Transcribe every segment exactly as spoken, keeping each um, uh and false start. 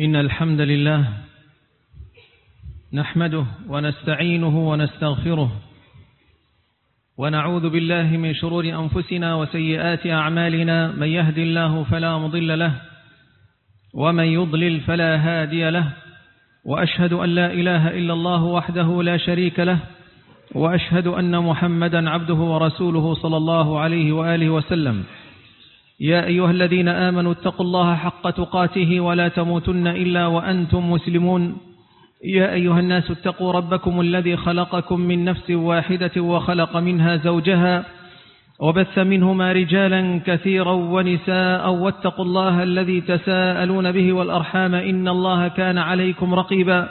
إن الحمد لله نحمده ونستعينه ونستغفره ونعوذ بالله من شرور أنفسنا وسيئات أعمالنا. من يهد الله فلا مضل له ومن يضلل فلا هادي له، وأشهد أن لا إله إلا الله وحده لا شريك له، وأشهد أن محمدا عبده ورسوله صلى الله عليه وآله وسلم. يا أيها الذين آمنوا اتقوا الله حق تقاته ولا تموتن إلا وأنتم مسلمون. يا أيها الناس اتقوا ربكم الذي خلقكم من نفس واحدة وخلق منها زوجها وبث منهما رجالا كثيرا ونساء، واتقوا الله الذي تساءلون به والأرحام إن الله كان عليكم رقيبا.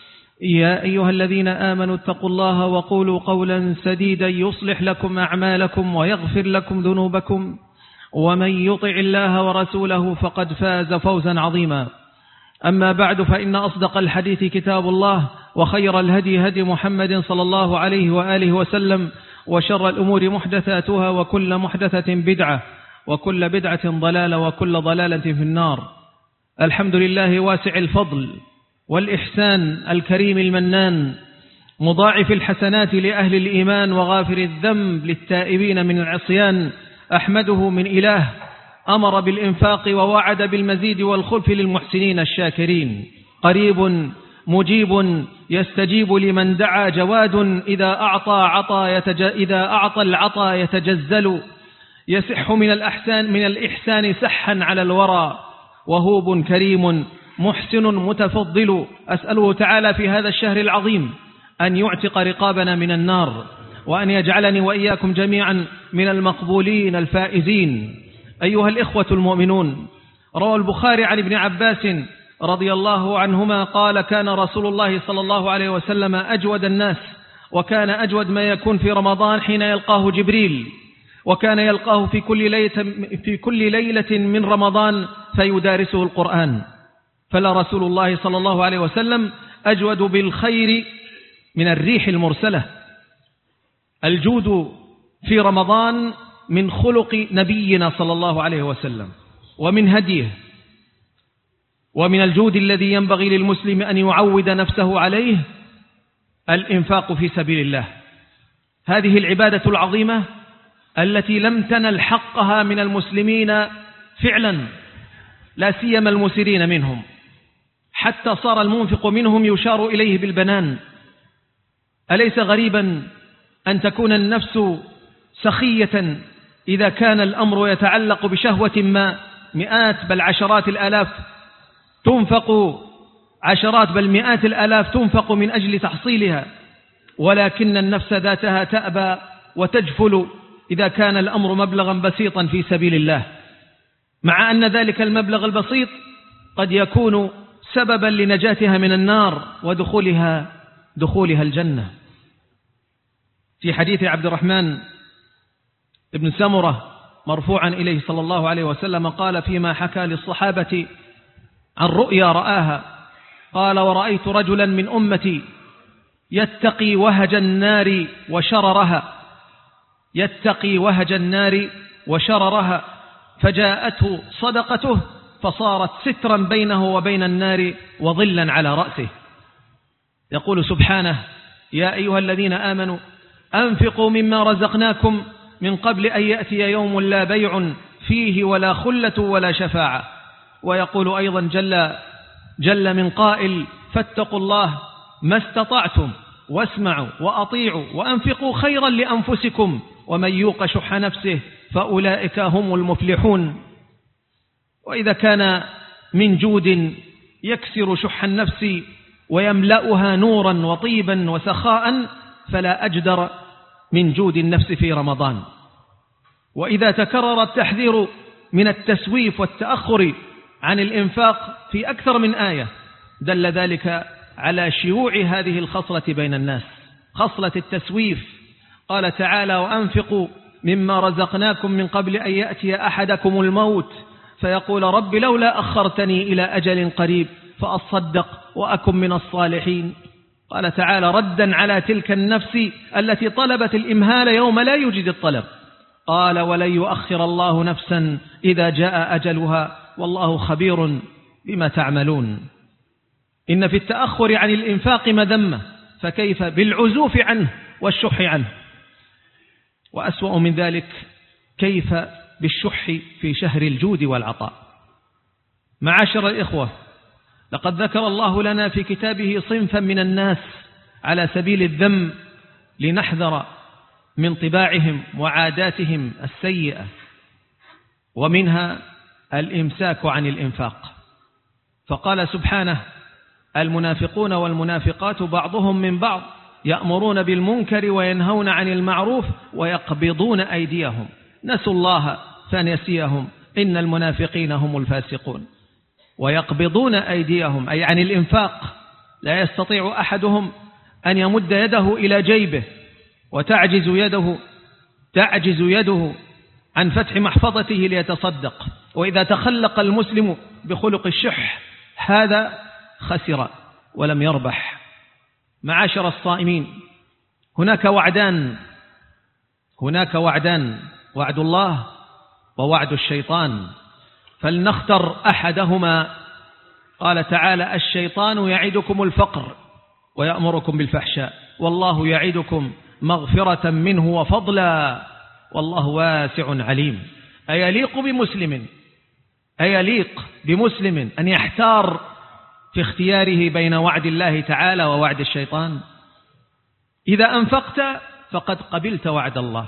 يا أيها الذين آمنوا اتقوا الله وقولوا قولا سديدا يصلح لكم أعمالكم ويغفر لكم ذنوبكم، ومن يطع الله ورسوله فقد فاز فوزا عظيما. أما بعد، فإن أصدق الحديث كتاب الله، وخير الهدي هدي محمد صلى الله عليه وآله وسلم، وشر الأمور محدثاتها، وكل محدثة بدعة، وكل بدعة ضلالة، وكل ضلالة في النار. الحمد لله واسع الفضل والإحسان الكريم المنان، مضاعف الحسنات لأهل الإيمان وغافر الذنب للتائبين من العصيان. أحمده من إله أمر بالإنفاق ووعد بالمزيد والخلف للمحسنين الشاكرين. قريب مجيب يستجيب لمن دعا، جواد إذا أعطى عطا يتج... إذا أعطى العطا يتجزل، يسح من الأحسان من الإحسان سحا على الورى، وهوب كريم محسن متفضل. أسأله تعالى في هذا الشهر العظيم أن يعتق رقابنا من النار، وأن يجعلني وإياكم جميعا من المقبولين الفائزين. أيها الإخوة المؤمنون، روى البخاري عن ابن عباس رضي الله عنهما قال: كان رسول الله صلى الله عليه وسلم أجود الناس، وكان أجود ما يكون في رمضان حين يلقاه جبريل، وكان يلقاه في كل ليلة, في كل ليلة من رمضان فيدارسه القرآن. فلا رسول الله صلى الله عليه وسلم أجود بالخير من الريح المرسلة. الجود في رمضان من خلق نبينا صلى الله عليه وسلم ومن هديه، ومن الجود الذي ينبغي للمسلم أن يعود نفسه عليه الإنفاق في سبيل الله. هذه العبادة العظيمة التي لم تنل حقها من المسلمين فعلا، لا سيما المسرين منهم، حتى صار المنفق منهم يشار إليه بالبنان. أليس غريبا أن تكون النفس سخية إذا كان الأمر يتعلق بشهوة ما؟ مئات بل عشرات الآلاف تنفق، عشرات بل مئات الآلاف تنفق من أجل تحصيلها، ولكن النفس ذاتها تأبى وتجفل إذا كان الأمر مبلغا بسيطا في سبيل الله، مع أن ذلك المبلغ البسيط قد يكون سببا لنجاتها من النار ودخولها دخولها الجنة. في حديث عبد الرحمن ابن سمرة مرفوعا إليه صلى الله عليه وسلم قال فيما حكى للصحابة عن رؤيا رآها، قال: ورأيت رجلا من أمتي يتقي وهج النار وشررها، يتقي وهج النار وشررها، فجاءته صدقته فصارت سترا بينه وبين النار وظلا على رأسه. يقول سبحانه: يا أيها الذين آمنوا أنفقوا مما رزقناكم من قبل أن يأتي يوم لا بيع فيه ولا خلة ولا شفاعة. ويقول أيضا جل, جل من قائل: فاتقوا الله ما استطعتم واسمعوا وأطيعوا وأنفقوا خيرا لأنفسكم ومن يوق شح نفسه فأولئك هم المفلحون. وإذا كان من جود يكسر شح النفس ويملأها نورا وطيبا وسخاء، فلا أجدر من جود النفس في رمضان. وإذا تكرر التحذير من التسويف والتأخر عن الإنفاق في أكثر من آية، دل ذلك على شيوع هذه الخصلة بين الناس، خصلة التسويف. قال تعالى: وأنفقوا مما رزقناكم من قبل أن يأتي أحدكم الموت فيقول رب لولا أخرتني إلى أجل قريب فأصدق وأكن من الصالحين. قال تعالى ردا على تلك النفس التي طلبت الإمهال يوم لا يوجد الطلب، قال ولن يؤخر الله نفسا إذا جاء أجلها والله خبير بما تعملون. إن في التأخر عن الإنفاق مذمة، فكيف بالعزوف عنه والشح عنه؟ وأسوأ من ذلك كيف بالشح في شهر الجود والعطاء؟ معاشر الإخوة، لقد ذكر الله لنا في كتابه صنفا من الناس على سبيل الذم لنحذر من طباعهم وعاداتهم السيئة، ومنها الإمساك عن الإنفاق. فقال سبحانه: المنافقون والمنافقات بعضهم من بعض يأمرون بالمنكر وينهون عن المعروف ويقبضون أيديهم نسوا الله فنسيهم إن المنافقين هم الفاسقون. ويقبضون أيديهم أي عن الإنفاق، لا يستطيع أحدهم أن يمد يده إلى جيبه وتعجز يده تعجز يده عن فتح محفظته ليتصدق. وإذا تخلق المسلم بخلق الشح هذا خسر ولم يربح. معاشر الصائمين، هناك وعدان هناك وعدان وعد الله ووعد الشيطان، فلنختر أحدهما. قال تعالى: الشيطان يعدكم الفقر ويأمركم بالفحشاء والله يعدكم مغفرة منه وفضلا والله واسع عليم. أيليق بمسلم أيليق بمسلم أن يحتار في اختياره بين وعد الله تعالى ووعد الشيطان؟ إذا أنفقت فقد قبلت وعد الله،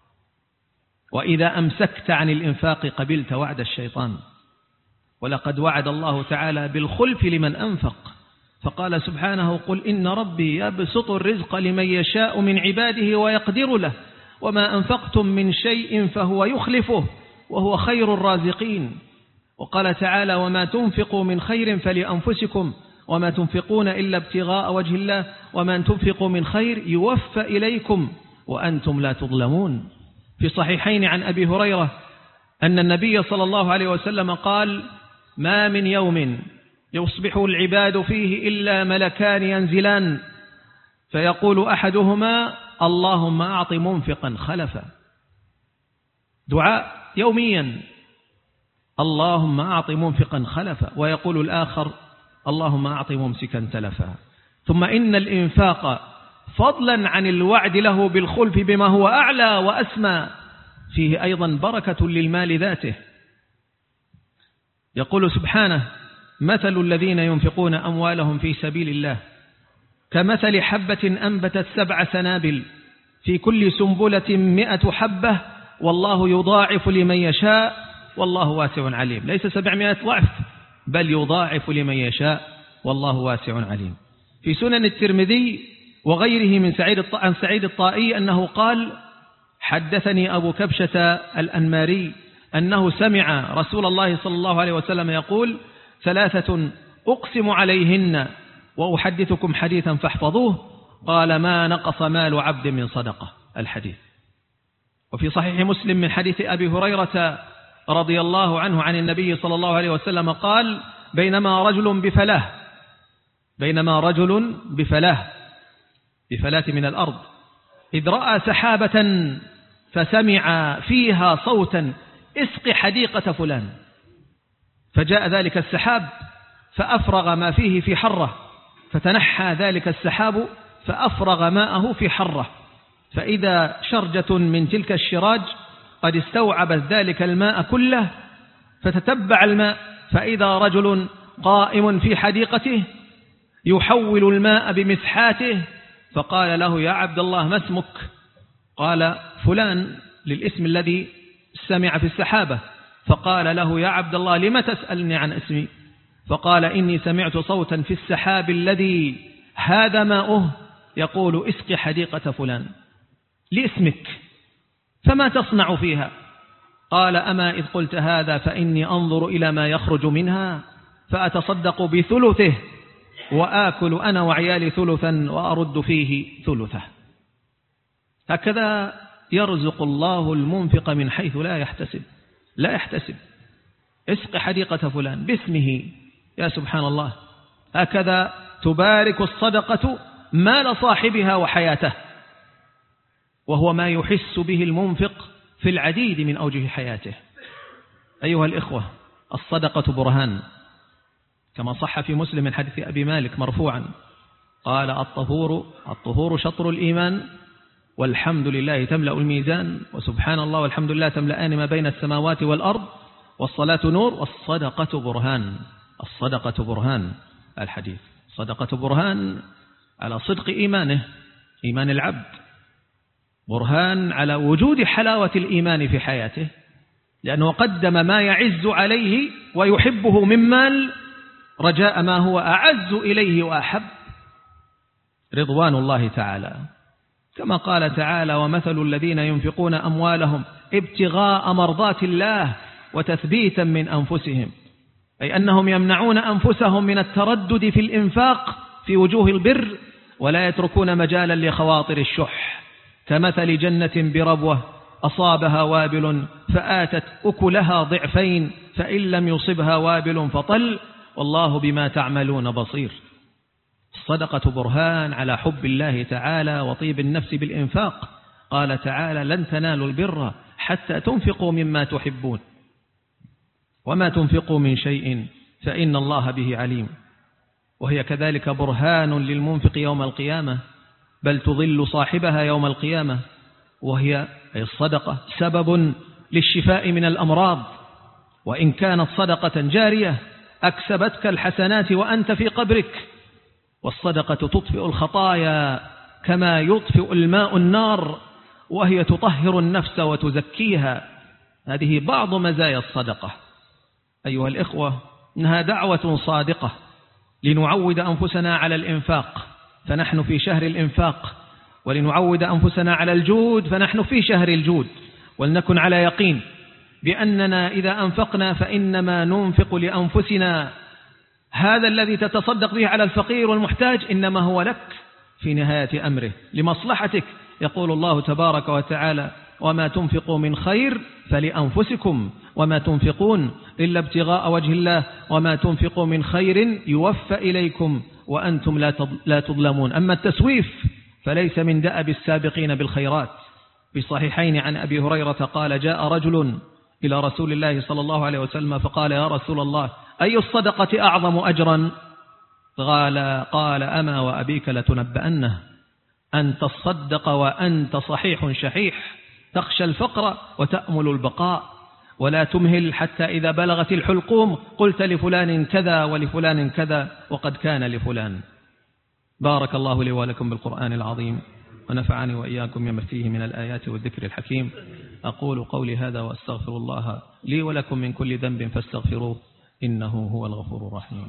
وإذا أمسكت عن الإنفاق قبلت وعد الشيطان. ولقد وعد الله تعالى بالخلف لمن أنفق، فقال سبحانه: قل إن ربي يبسط الرزق لمن يشاء من عباده ويقدر له وما أنفقتم من شيء فهو يخلفه وهو خير الرازقين. وقال تعالى: وما تنفقوا من خير فلأنفسكم وما تنفقون إلا ابتغاء وجه الله وما تنفقوا من خير يوفى إليكم وأنتم لا تظلمون. في صحيحين عن أبي هريرة أن النبي صلى الله عليه وسلم قال: ما من يوم يصبح العباد فيه إلا ملكان ينزلان فيقول أحدهما: اللهم أعط منفقا خلفا. دعاء يوميا: اللهم أعط منفقا خلفا، ويقول الآخر: اللهم أعط ممسكا تلفا. ثم إن الإنفاق فضلا عن الوعد له بالخلف بما هو أعلى وأسمى فيه أيضا بركة للمال ذاته. يقول سبحانه: مثل الذين ينفقون أموالهم في سبيل الله كمثل حبة أنبتت سبع سنابل في كل سنبلة مئة حبة والله يضاعف لمن يشاء والله واسع عليم. ليس سبعمائة ضعف بل يضاعف لمن يشاء والله واسع عليم. في سنن الترمذي وغيره من سعيد عن سعيد الطائي أنه قال: حدثني أبو كبشة الأنماري أنه سمع رسول الله صلى الله عليه وسلم يقول: ثلاثة أقسم عليهن وأحدثكم حديثا فاحفظوه، قال: ما نقص مال عبد من صدقة. الحديث. وفي صحيح مسلم من حديث أبي هريرة رضي الله عنه عن النبي صلى الله عليه وسلم قال: بينما رجل بفلاه بينما رجل بفلاه بفلاة من الأرض إذ رأى سحابة فسمع فيها صوتا: اسق حديقة فلان. فجاء ذلك السحاب فأفرغ ما فيه في حرة، فتنحى ذلك السحاب فأفرغ ماءه في حرة، فإذا شرجة من تلك الشراج قد استوعبت ذلك الماء كله، فتتبع الماء فإذا رجل قائم في حديقته يحول الماء بمسحاته، فقال له: يا عبد الله ما اسمك؟ قال: فلان، للاسم الذي سمع في السحابة. فقال له: يا عبد الله لم تسألني عن اسمي؟ فقال: إني سمعت صوتا في السحاب الذي هذا ماؤه يقول: اسق حديقة فلان لاسمك، فما تصنع فيها؟ قال: أما إذ قلت هذا فإني أنظر إلى ما يخرج منها فأتصدق بثلثه وآكل أنا وعيالي ثلثا وأرد فيه ثلثه. هكذا يرزق الله المنفق من حيث لا يحتسب لا يحتسب اسق حديقة فلان باسمه. يا سبحان الله، هكذا تبارك الصدقة مال صاحبها وحياته، وهو ما يحس به المنفق في العديد من أوجه حياته. أيها الإخوة، الصدقة برهان، كما صح في مسلم من حديث أبي مالك مرفوعا قال الطهور الطهور شطر الإيمان والحمد لله تملأ الميزان وسبحان الله والحمد لله تملأان ما بين السماوات والأرض والصلاة نور والصدقة برهان. الصدقة برهان الحديث صدقة برهان على صدق إيمانه إيمان العبد، برهان على وجود حلاوة الإيمان في حياته، لأنه قدم ما يعز عليه ويحبه من مال رجاء ما هو أعز إليه وأحب، رضوان الله تعالى، كما قال تعالى ومثل الذين ينفقون أموالهم ابتغاء مرضات الله وتثبيتا من أنفسهم، أي أنهم يمنعون أنفسهم من التردد في الإنفاق في وجوه البر ولا يتركون مجالا لخواطر الشح، كمثل جنة بربوة أصابها وابل فآتت أكلها ضعفين فإن لم يصبها وابل فطل والله بما تعملون بصير. الصدقة برهان على حب الله تعالى وطيب النفس بالإنفاق، قال تعالى لن تنالوا البر حتى تنفقوا مما تحبون وما تنفقوا من شيء فإن الله به عليم. وهي كذلك برهان للمنفق يوم القيامة، بل تضل صاحبها يوم القيامة، وهي أي الصدقة سبب للشفاء من الأمراض، وإن كانت صدقة جارية أكسبتك الحسنات وأنت في قبرك. والصدقة تطفئ الخطايا كما يطفئ الماء النار، وهي تطهر النفس وتزكيها. هذه بعض مزايا الصدقة أيها الإخوة، إنها دعوة صادقة لنعود أنفسنا على الإنفاق فنحن في شهر الإنفاق، ولنعود أنفسنا على الجود فنحن في شهر الجود، ولنكن على يقين بأننا إذا أنفقنا فإنما ننفق لأنفسنا. هذا الذي تتصدق به على الفقير والمحتاج إنما هو لك في نهاية أمره لمصلحتك. يقول الله تبارك وتعالى وما تنفقوا من خير فلأنفسكم وما تنفقون إلا ابتغاء وجه الله وما تنفقوا من خير يوفى إليكم وأنتم لا تظلمون. أما التسويف فليس من دأب السابقين بالخيرات. في الصحيحين عن أبي هريرة قال جاء رجل إلى رسول الله صلى الله عليه وسلم فقال يا رسول الله أي الصدقة أعظم أجرا؟ قال قال أما وأبيك لتنبأنه أن تصدق وأنت صحيح شحيح تخشى الفقر وتأمل البقاء ولا تمهل حتى إذا بلغت الحلقوم قلت لفلان كذا ولفلان كذا وقد كان لفلان. بارك الله لي ولكم بالقرآن العظيم ونفعني وإياكم بما فيه من الآيات والذكر الحكيم. أقول قولي هذا وأستغفر الله لي ولكم من كل ذنب فاستغفروه إنه هو الغفور الرحيم.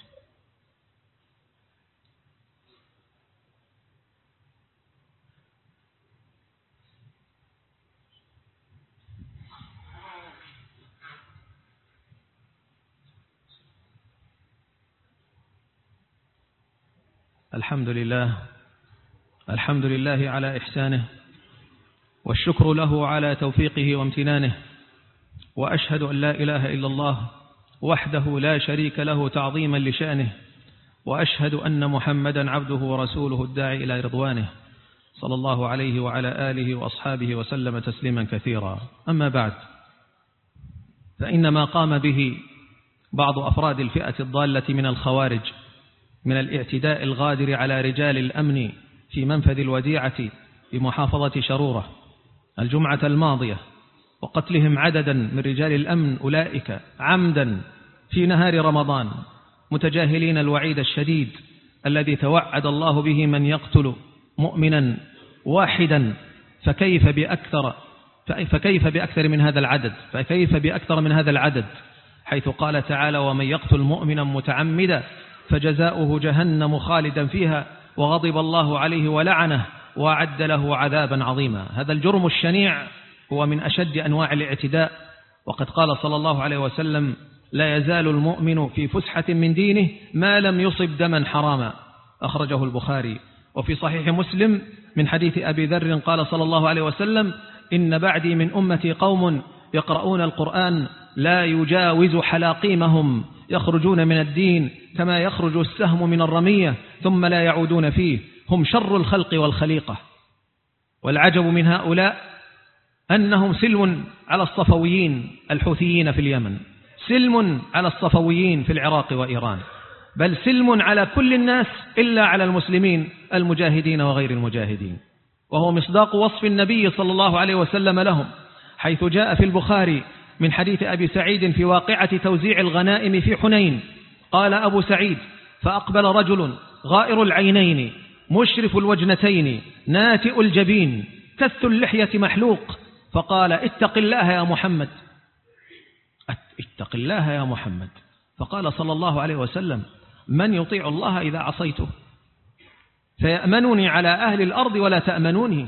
الحمد لله الحمد لله على إحسانه والشكر له على توفيقه وامتنانه، وأشهد أن لا إله إلا الله وحده لا شريك له تعظيما لشأنه، وأشهد أن محمدا عبده ورسوله الداعي إلى رضوانه صلى الله عليه وعلى آله وأصحابه وسلم تسليما كثيرا. أما بعد، فإن ما قام به بعض أفراد الفئة الضالة من الخوارج من الاعتداء الغادر على رجال الأمن في منفذ الوديعة بمحافظة شرورة الجمعة الماضية وقتلهم عددا من رجال الأمن أولئك عمدا في نهار رمضان متجاهلين الوعيد الشديد الذي توعد الله به من يقتل مؤمنا واحدا، فكيف بأكثر فكيف بأكثر من هذا العدد فكيف بأكثر من هذا العدد حيث قال تعالى ومن يقتل مؤمنا متعمدا فجزاؤه جهنم خالدا فيها وغضب الله عليه ولعنه وأعد له عذابا عظيما. هذا الجرم الشنيع هو من أشد أنواع الاعتداء، وقد قال صلى الله عليه وسلم لا يزال المؤمن في فسحة من دينه ما لم يصب دما حراما، أخرجه البخاري. وفي صحيح مسلم من حديث أبي ذر قال صلى الله عليه وسلم إن بعدي من أمتي قوم يقرؤون القرآن لا يجاوز حلاقيمهم يخرجون من الدين كما يخرج السهم من الرمية ثم لا يعودون فيه، هم شر الخلق والخليقة. والعجب من هؤلاء أنهم سلم على الصفويين الحوثيين في اليمن، سلم على الصفويين في العراق وإيران، بل سلم على كل الناس إلا على المسلمين المجاهدين وغير المجاهدين، وهو مصداق وصف النبي صلى الله عليه وسلم لهم، حيث جاء في البخاري من حديث أبي سعيد في واقعة توزيع الغنائم في حنين، قال أبو سعيد: فأقبل رجل غائر العينين مشرف الوجنتين ناتئ الجبين كث اللحية محلوق، فقال: اتق الله يا محمد، اتق الله يا محمد. فقال صلى الله عليه وسلم: من يطيع الله إذا عصيته؟ فيأمنني على أهل الأرض ولا تأمنوني.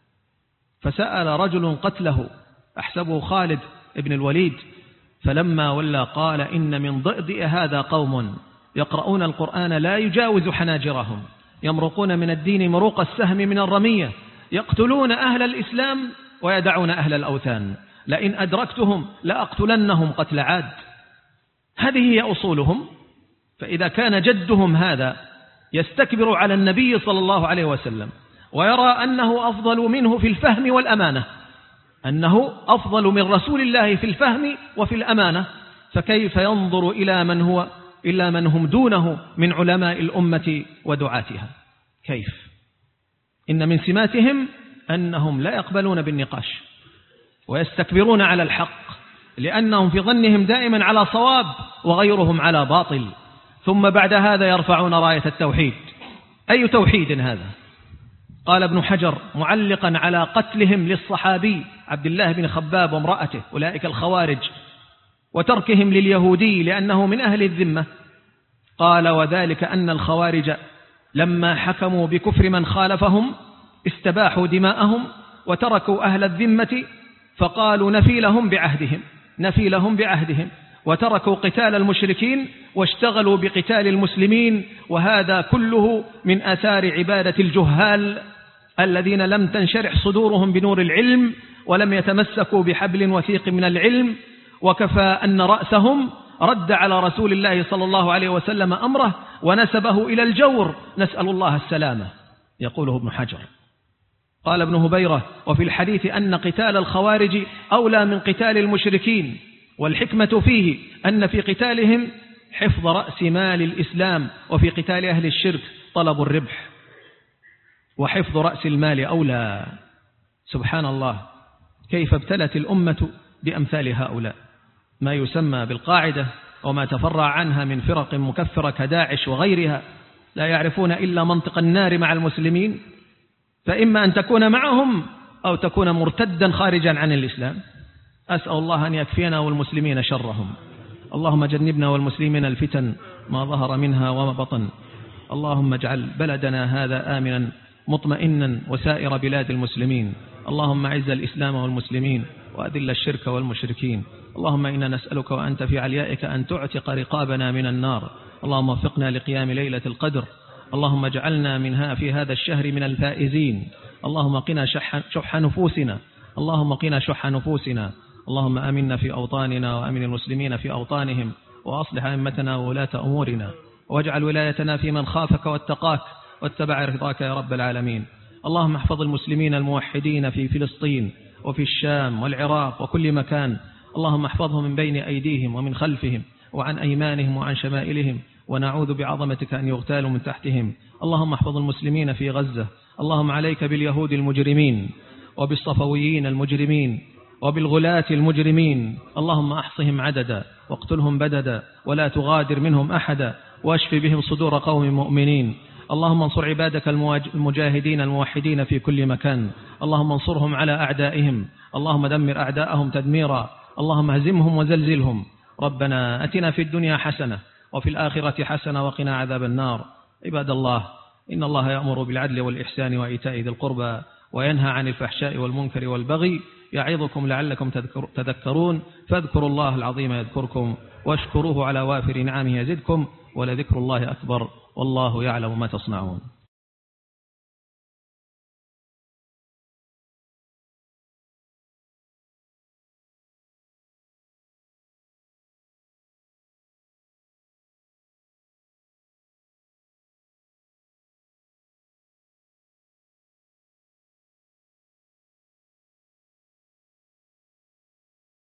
فسأل رجل قتله أحسبه خالد ابن الوليد، فلما ولى قال: إن من ضئضئ هذا قوم يقرؤون القرآن لا يجاوز حناجرهم، يمرقون من الدين مروق السهم من الرمية، يقتلون أهل الإسلام ويدعون أهل الأوثان، لئن أدركتهم لأقتلنهم قتل عاد. هذه هي أصولهم. فإذا كان جدهم هذا يستكبر على النبي صلى الله عليه وسلم ويرى أنه أفضل منه في الفهم والأمانة، أنه أفضل من رسول الله في الفهم وفي الأمانة، فكيف ينظر إلى من هو إلا من هم دونه من علماء الأمة ودعاتها؟ كيف؟ إن من سماتهم أنهم لا يقبلون بالنقاش ويستكبرون على الحق، لأنهم في ظنهم دائما على صواب وغيرهم على باطل، ثم بعد هذا يرفعون راية التوحيد. أي توحيد هذا؟ قال ابن حجر معلقا على قتلهم للصحابي عبد الله بن خباب وامرأته أولئك الخوارج، وتركهم لليهودي لأنه من أهل الذمة، قال: وذلك أن الخوارج لما حكموا بكفر من خالفهم استباحوا دماءهم وتركوا أهل الذمة، فقالوا نفي لهم بعهدهم نفي لهم بعهدهم وتركوا قتال المشركين واشتغلوا بقتال المسلمين. وهذا كله من آثار عبادة الجهال الذين لم تنشرح صدورهم بنور العلم ولم يتمسكوا بحبل وثيق من العلم، وكفى أن رأسهم رد على رسول الله صلى الله عليه وسلم أمره ونسبه إلى الجور، نسأل الله السلامة. يقوله ابن حجر. قال ابن هبيرة: وفي الحديث أن قتال الخوارج أولى من قتال المشركين، والحكمة فيه أن في قتالهم حفظ رأس مال الإسلام، وفي قتال أهل الشرك طلب الربح، وحفظ رأس المال أولى. سبحان الله، كيف ابتلت الأمة بأمثال هؤلاء، ما يسمى بالقاعدة وما تفرع عنها من فرق مكفرة كداعش وغيرها، لا يعرفون إلا منطق النار مع المسلمين، فإما أن تكون معهم أو تكون مرتدا خارجا عن الإسلام. أسأل الله أن يكفينا والمسلمين شرهم. اللهم جنبنا والمسلمين الفتن ما ظهر منها وما بطن. اللهم اجعل بلدنا هذا آمنا مطمئنا وسائر بلاد المسلمين. اللهم أعز الإسلام والمسلمين وأذل الشرك والمشركين. اللهم إنا نسألك وأنت في عليائك أن تعتق رقابنا من النار. اللهم وفقنا لقيام ليلة القدر. اللهم اجعلنا منها في هذا الشهر من الفائزين. اللهم قنا شح, شح نفوسنا اللهم قنا شح نفوسنا. اللهم آمنا في أوطاننا وأمن المسلمين في أوطانهم، وأصلح أئمتنا وولاة أمورنا، واجعل ولايتنا في من خافك واتقاك واتبع رضاك يا رب العالمين. اللهم احفظ المسلمين الموحدين في فلسطين وفي الشام والعراق وكل مكان. اللهم احفظهم من بين أيديهم ومن خلفهم وعن أيمانهم وعن شمائلهم، ونعوذ بعظمتك أن يغتالوا من تحتهم. اللهم احفظ المسلمين في غزة. اللهم عليك باليهود المجرمين وبالصفويين المجرمين وبالغلاة المجرمين. اللهم أحصهم عددا واقتلهم بددا ولا تغادر منهم أحدا، واشف بهم صدور قوم مؤمنين. اللهم انصر عبادك المجاهدين الموحدين في كل مكان. اللهم انصرهم على أعدائهم. اللهم دمر أعداءهم تدميرا. اللهم هزمهم وزلزلهم. ربنا أتنا في الدنيا حسنة وفي الآخرة حسنة وقنا عذاب النار. عباد الله، إن الله يأمر بالعدل والإحسان وإيتاء ذي القربى وينهى عن الفحشاء والمنكر والبغي، يعظكم لعلكم تذكرون. فاذكروا الله العظيم يذكركم، واشكروه على وافر نعمه يزدكم، ولذكر الله أكبر، والله يعلم ما تصنعون.